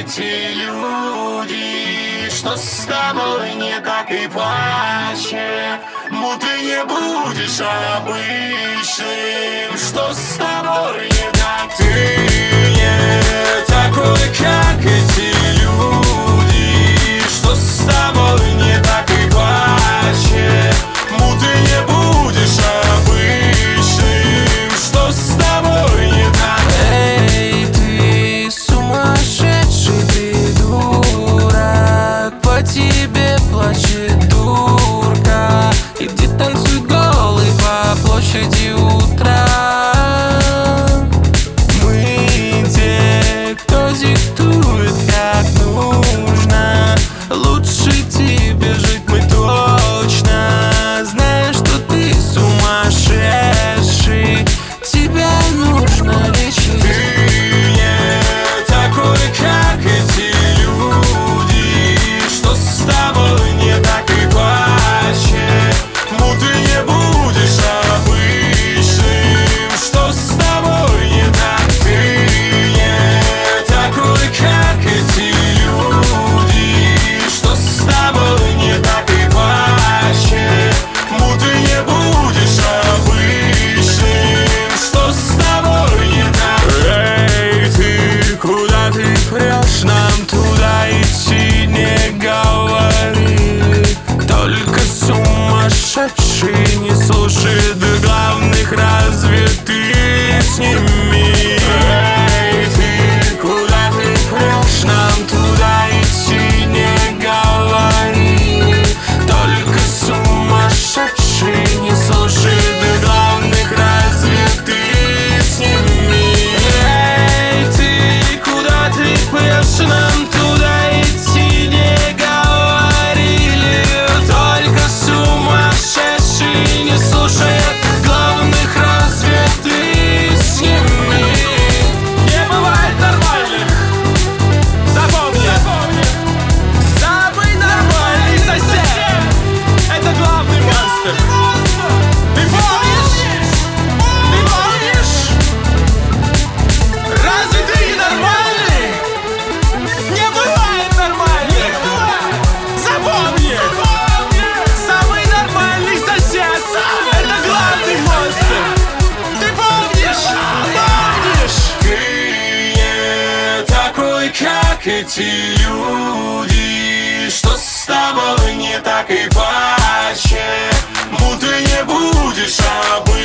эти люди, что с тобой не так и плачет. Ты не будешь обычным, что с тобой не так. Ты не такой, как эти люди, что с тобой не так и плачет. Ты не будешь обычным, что с тобой не так. Эй, ты сумасшедший придурок, по тебе плачет дурка. Иди танцуй голый по площади утра. Мы те, кто диктует, как нужно. Лучше тебе жить мы точно. Знаешь, что ты сумасшедший, тебя нужно лечить. Ты не такой, как эти люди, что с тобой не так и плачет. Ты не будешь обычным, что с тобой не так. Ты не такой, как эти люди, что с тобой не так и плачет. Ты не будешь обычным, что с тобой не так. Эй, ты, куда ты прешь? Нам туда идти не говори. Только сумасшедший не слушает главных, разве ты с ними? Эй, ты, куда ты прешь? Нам туда идти не говори. Только сумасшедший не слушает главных, разве ты с ними? Эй, ты, куда ты прешь? Нам туда идти не говорили. Только сумасшедший не слушает главных, разве ты с ними? Не бывает нормальных, запомни. Самый нормальный сосед — это главный монстр. Ты помнишь? Ты помнишь? Разве ты не нормальный? Не бывает нормальных. Запомни. Самый нормальный сосед — это главный монстр. Ты помнишь? Помнишь? Ты не такой, как эти люди, что с тобой не так и плачет. Ты не будешь обычным.